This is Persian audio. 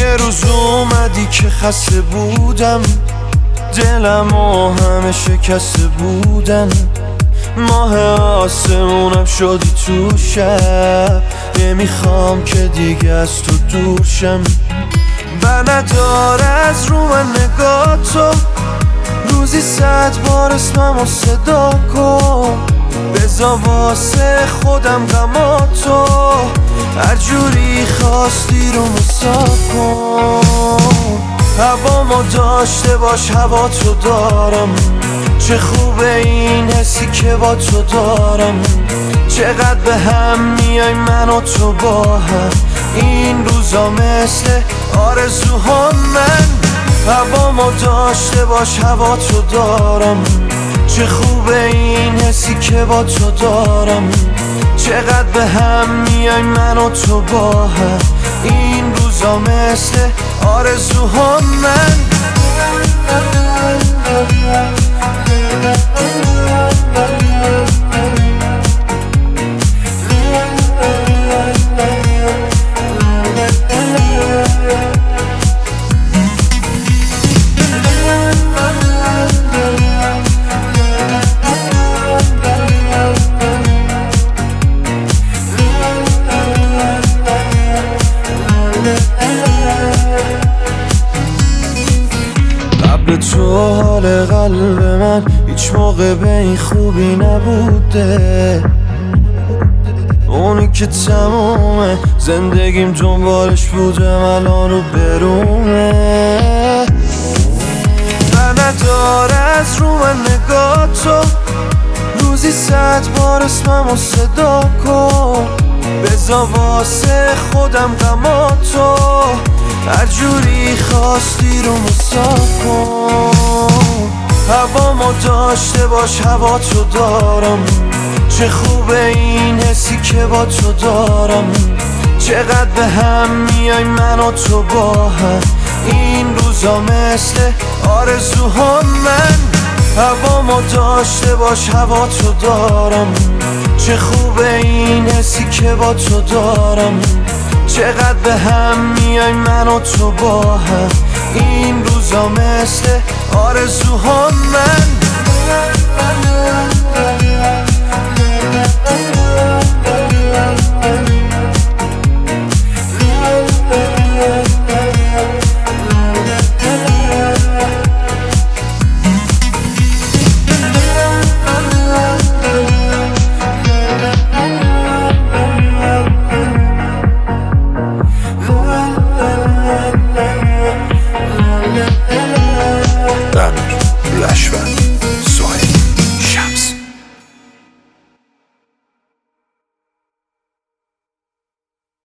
یه روز اومدی که خسته بودم، دلم و همه شکسته بودن، ماه آسمونم شدی تو شب، نمیخوام که دیگه از تو دور شم. بر نداره از رو من نگاه تو، روزی 100 بار اسممو صدا کن، بذار واسه خودم غما تو، هر جوری خواستی رو مساف کن. هوامو داشته باش، هوا تو دارم، چه خوبه این حسی که با تو دارم، چقدر به هم میای من و تو با هم، این روزا مثل آرزوها. من هوامو داشته باش، هوا تو دارم، چه خوبه این حسی که با تو دارم، چقدر به هم میای من و تو با هم، این روزا مثل آرزوها. من قبل تو حال قلب من هیچ موقع به این خوبی نبوده، اونی که تمومه زندگیم دنبالش بودم الان رو برومه. و نداره از رو من نگاه تو، روزی 100 بار اسممو صدا کن، بذار واسه خودم غما تو، هر جوری خواستی رو مساف کن. هوامو داشته باش، هوا تو دارم، چه خوبه این حسی که با تو دارم، چقدر به هم میای من و تو با هم، این روزا مثل آرزوها. من هوامو داشته باش، هوا تو دارم، چه خوبه این حسی که با تو دارم، چقدر به هم میای من و تو با هم، این روزا مثل آرزوها. من